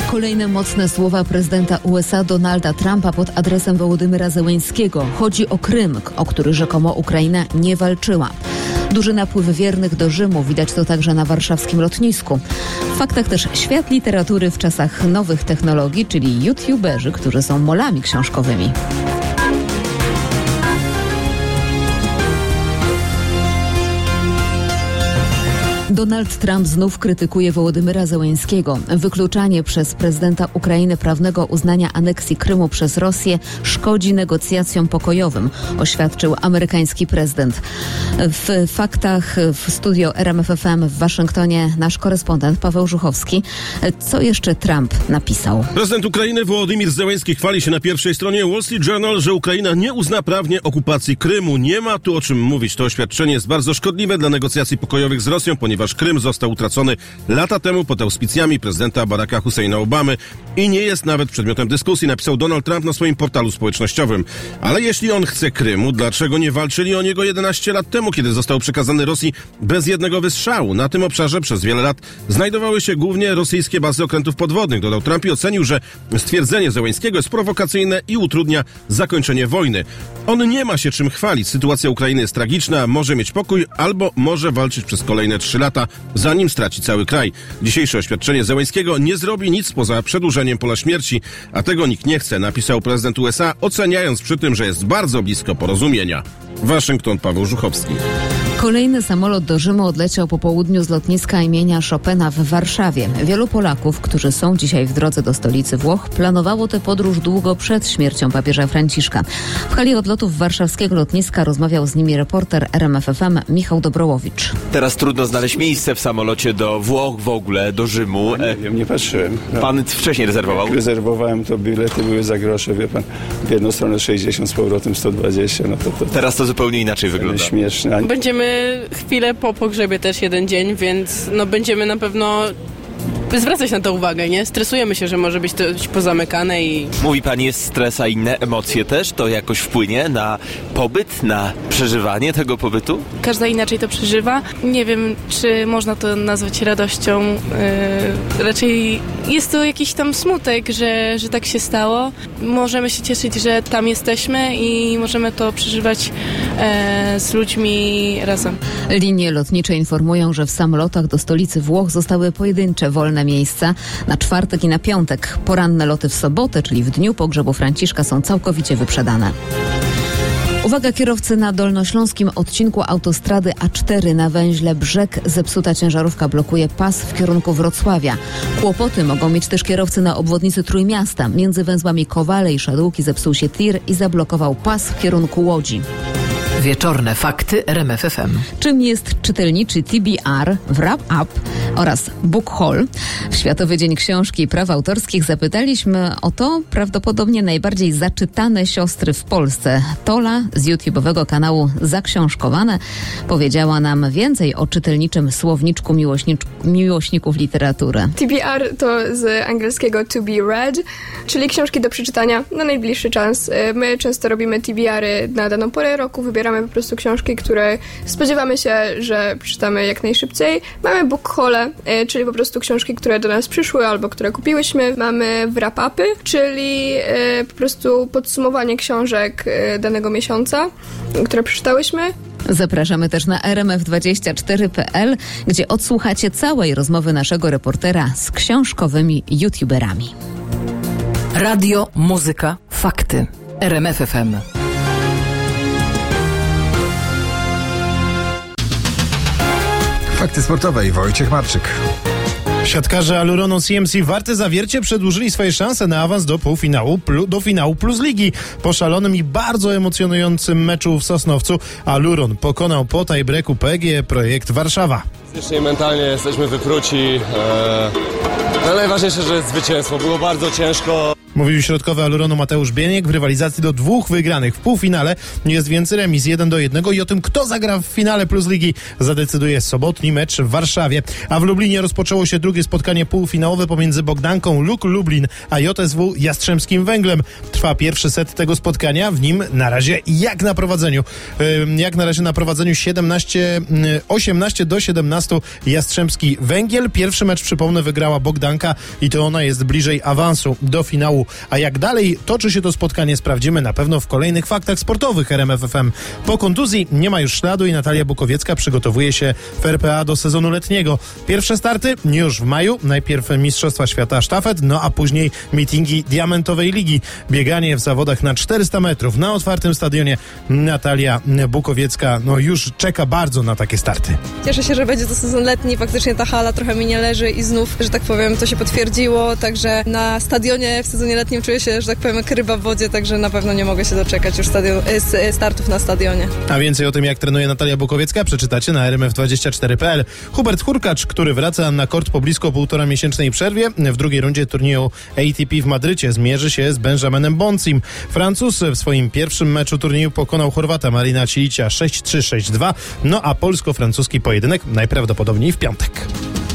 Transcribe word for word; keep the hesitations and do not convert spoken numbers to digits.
Kolejne mocne słowa prezydenta U S A Donalda Trumpa pod adresem Wołodymyra Zełeńskiego. Chodzi o Krym, o który rzekomo Ukraina nie walczyła. Duży napływ wiernych do Rzymu, widać to także na warszawskim lotnisku. W faktach też świat literatury w czasach nowych technologii, czyli youtuberzy, którzy są molami książkowymi. Donald Trump znów krytykuje Wołodymyra Zełeńskiego. Wykluczanie przez prezydenta Ukrainy prawnego uznania aneksji Krymu przez Rosję szkodzi negocjacjom pokojowym, oświadczył amerykański prezydent. W faktach w studio R M F F M w Waszyngtonie nasz korespondent Paweł Żuchowski. Co jeszcze Trump napisał? Prezydent Ukrainy Wołodymyr Zełeński chwali się na pierwszej stronie Wall Street Journal, że Ukraina nie uzna prawnie okupacji Krymu. Nie ma tu o czym mówić. To oświadczenie jest bardzo szkodliwe dla negocjacji pokojowych z Rosją, ponieważ Krym został utracony lata temu pod auspicjami prezydenta Baracka Husseina Obamy i nie jest nawet przedmiotem dyskusji, napisał Donald Trump na swoim portalu społecznościowym. Ale jeśli on chce Krymu, dlaczego nie walczyli o niego jedenaście lat temu, kiedy został przekazany Rosji bez jednego wystrzału? Na tym obszarze przez wiele lat znajdowały się głównie rosyjskie bazy okrętów podwodnych, dodał Trump i ocenił, że stwierdzenie Zełeńskiego jest prowokacyjne i utrudnia zakończenie wojny. On nie ma się czym chwalić. Sytuacja Ukrainy jest tragiczna, może mieć pokój albo może walczyć przez kolejne trzy lata, zanim straci cały kraj. Dzisiejsze oświadczenie Zełeńskiego nie zrobi nic poza przedłużeniem pola śmierci, a tego nikt nie chce, napisał prezydent U S A, oceniając przy tym, że jest bardzo blisko porozumienia. Waszyngton, Paweł Żuchowski. Kolejny samolot do Rzymu odleciał po południu z lotniska imienia Chopina w Warszawie. Wielu Polaków, którzy są dzisiaj w drodze do stolicy Włoch, planowało tę podróż długo przed śmiercią papieża Franciszka. W hali odlotów warszawskiego lotniska rozmawiał z nimi reporter R M F F M Michał Dobrołowicz. Teraz trudno znaleźć miejsce w samolocie do Włoch, w ogóle do Rzymu. No, nie wiem, nie patrzyłem. No. Pan wcześniej rezerwował? Jak rezerwowałem, to bilety były za grosze, wie pan. W jedną stronę sześćdziesiąt, z powrotem sto dwadzieścia. No to, to, Teraz to zupełnie inaczej wygląda. Śmieszne. Będziemy chwilę po pogrzebie też jeden dzień, więc no będziemy na pewno zwracać na to uwagę, nie? Stresujemy się, że może być coś pozamykane i... Mówi pani, jest stres, a inne emocje też? To jakoś wpłynie na pobyt, na przeżywanie tego pobytu? Każda inaczej to przeżywa. Nie wiem, czy można to nazwać radością. Yy, raczej jest to jakiś tam smutek, że, że tak się stało. Możemy się cieszyć, że tam jesteśmy i możemy to przeżywać yy, z ludźmi razem. Linie lotnicze informują, że w samolotach do stolicy Włoch zostały pojedyncze wolne miejsca na czwartek i na piątek. Poranne loty w sobotę, czyli w dniu pogrzebu Franciszka, są całkowicie wyprzedane. Uwaga, kierowcy, na dolnośląskim odcinku autostrady A cztery na węźle Brzeg zepsuta ciężarówka blokuje pas w kierunku Wrocławia. Kłopoty mogą mieć też kierowcy na obwodnicy Trójmiasta. Między węzłami Kowale i Szadółki zepsuł się tir i zablokował pas w kierunku Łodzi. Wieczorne fakty R M F F M. Czym jest czytelniczy T B R, Wrap Up oraz Book Haul? W Światowy Dzień Książki i Praw Autorskich zapytaliśmy o to prawdopodobnie najbardziej zaczytane siostry w Polsce. Tola z YouTube'owego kanału Zaksiążkowane powiedziała nam więcej o czytelniczym słowniczku miłośnicz- miłośników literatury. T B R to z angielskiego to be read, czyli książki do przeczytania na najbliższy czas. My często robimy T B R-y na daną porę roku, wybieramy po prostu książki, które spodziewamy się, że przeczytamy jak najszybciej. Mamy book haule, czyli po prostu książki, które do nas przyszły albo które kupiłyśmy. Mamy wrap-upy, czyli po prostu podsumowanie książek danego miesiąca, które przeczytałyśmy. Zapraszamy też na R M F dwadzieścia cztery kropka p l, gdzie odsłuchacie całej rozmowy naszego reportera z książkowymi youtuberami. Radio, muzyka, fakty. R M F F M. Fakty sportowe i Wojciech Marczyk. Siatkarze Aluronu C M C Warty Zawiercie przedłużyli swoje szanse na awans do półfinału, do finału Plus Ligi. Po szalonym i bardzo emocjonującym meczu w Sosnowcu Aluron pokonał po tiebreaku P G E Projekt Warszawa. Fizycznie i mentalnie jesteśmy wypruci. Eee, no najważniejsze, że jest zwycięstwo. Było bardzo ciężko. Mówił środkowy Aluronu Mateusz Bieniek. W rywalizacji do dwóch wygranych w półfinale jest więc remis jeden do jednego i o tym, kto zagra w finale Plus Ligi, zadecyduje sobotni mecz w Warszawie. A w Lublinie rozpoczęło się drugie spotkanie półfinałowe pomiędzy Bogdanką Luk Lublin a J S W Jastrzębskim Węglem. Trwa pierwszy set tego spotkania, w nim na razie jak na prowadzeniu. Jak na razie na prowadzeniu siedemnaście, osiemnaście do siedemnastu Jastrzębski Węgiel. Pierwszy mecz, przypomnę, wygrała Bogdanka i to ona jest bliżej awansu do finału. A jak dalej toczy się to spotkanie, sprawdzimy na pewno w kolejnych faktach sportowych R M F F M. Po kontuzji nie ma już śladu i Natalia Bukowiecka przygotowuje się w R P A do sezonu letniego. Pierwsze starty już w maju. Najpierw Mistrzostwa Świata Sztafet, no a później meetingi Diamentowej Ligi. Bieganie w zawodach na czterysta metrów na otwartym stadionie. Natalia Bukowiecka no już czeka bardzo na takie starty. Cieszę się, że będzie to sezon letni. Faktycznie ta hala trochę mi nie leży i znów, że tak powiem, to się potwierdziło. Także na stadionie w sezonie letnim czuję się, że tak powiem, jak ryba w wodzie, także na pewno nie mogę się doczekać już stadion, startów na stadionie. A więcej o tym, jak trenuje Natalia Bukowiecka, przeczytacie na r m f dwadzieścia cztery kropka p l. Hubert Hurkacz, który wraca na kort po blisko półtora miesięcznej przerwie, w drugiej rundzie turnieju A T P w Madrycie zmierzy się z Benjaminem Boncim. Francuz w swoim pierwszym meczu turnieju pokonał Chorwata Marina Cilicia sześć trzy sześć dwa, no a polsko-francuski pojedynek najprawdopodobniej w piątek.